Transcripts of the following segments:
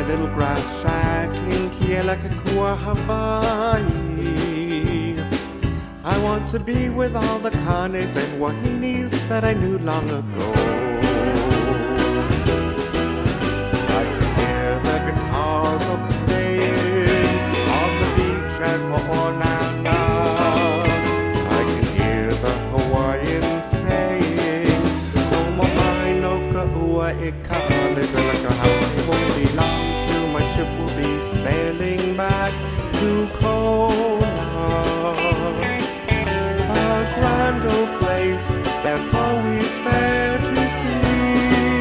little grass shack in Kealakekua, Hawaii. I want to be with all the Kanes and Wahinis that I knew long ago. I can hear the guitars playing on the beach at Mo'onana. I can hear the Hawaiians saying, "Komahai no ka'ua e ka'ale velakaha." It won't be long till my ship will be sailing back to Kona. A grand old place that's always fair to see.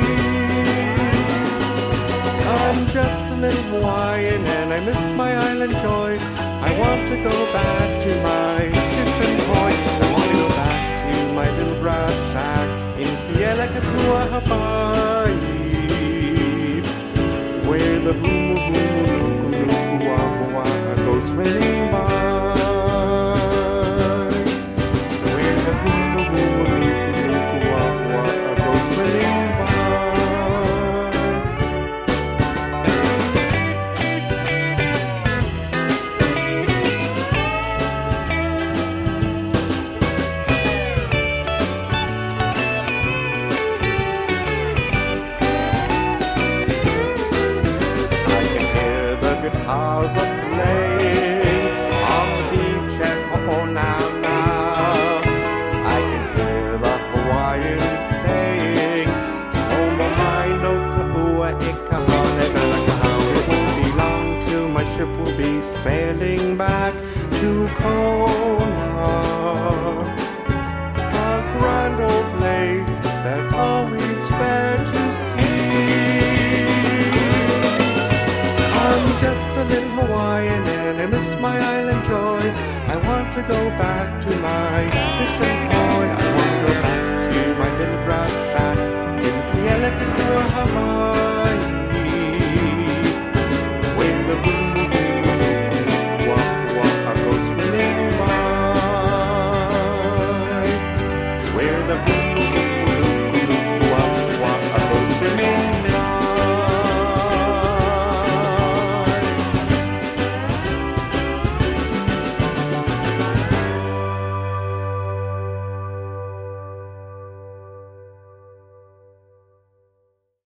I'm just a little Hawaiian and I miss my island joy. I want to go back to my fishing point. I want to go back to my little grass shack in Kealakekua, Hawaii, where the humuhumunukunukuapua goes swimming by. Where the humuhumunukunukuapua goes swimming by. Guitars are playing on the beach at Ho'onauna. I can hear the Hawaiians saying, "Komahai no ka'ua e kahale velakaha." It won't be long till my ship will be sailing back to Kona. A grand old place that's always fair to see. I'm just a little Hawaiian and I miss my island joy. I want to go back to my fishing point. I want to go back to my little grass shack in Kealakekua, Hawaii.